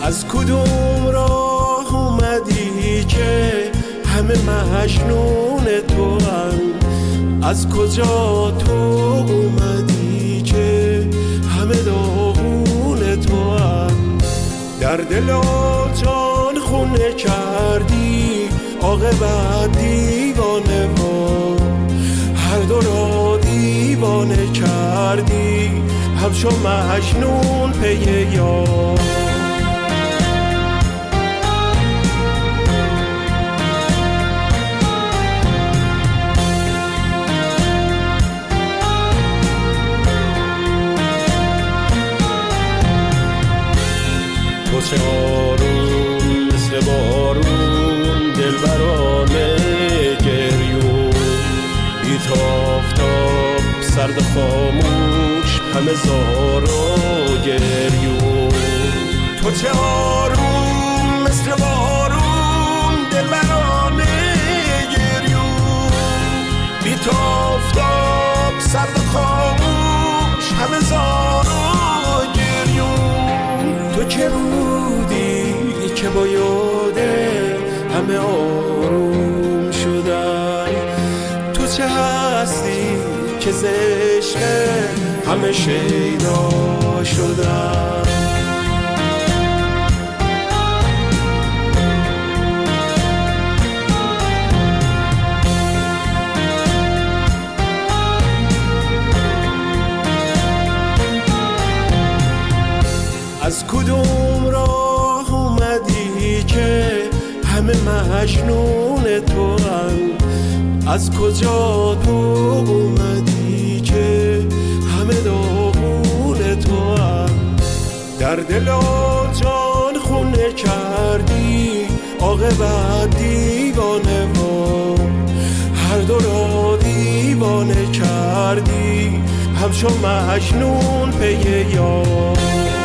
از کدوم راه اومدی که همه مجنون تو هم؟ از کجا تو اومدی که همه داغون تو هم؟ در دل و جان خونه کردی عاقبت دیوانه ما، هر دو را دیوانه کردی همچو مجنون پی یار. تو چه آروم مثل بارون دلبرانه گریون، بی تو آفتاب سرد خاموش همه زارا گریون. تو چه آروم مثل بارون دلبرانه گریون، بی تو آفتاب سرد خاموش همه زارا گریون. تو که بودی که با یاده همه آروم شدن، تو چه هستی که ز عشق همه شیدا شدن. از کدوم راه اومدی که همه مجنون تو هم؟ از کجا تو اومدی که همه داغون تو هم؟ در دل و جان خونه کردی عاقبت دیوانه ما، هر دو را دیوانه کردی همچو مجنون پی یار.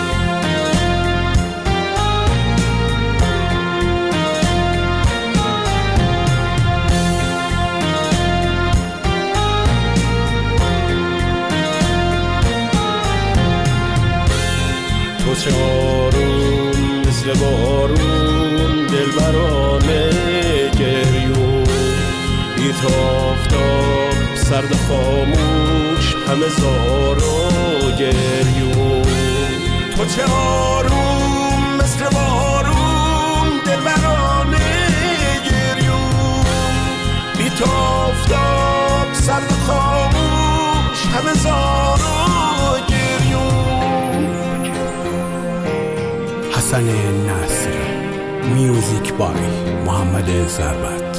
تو چه آروم مثل بارون دلبرانه گریون، بی تو آفتاب سرد خاموش همه زارا گریون. تو چه آروم مثل بارون دلبرانه گریون، بی تو آفتاب سرد خاموش همه زارا گریون. حسن نصر، میوزیک بای محمد ثروت.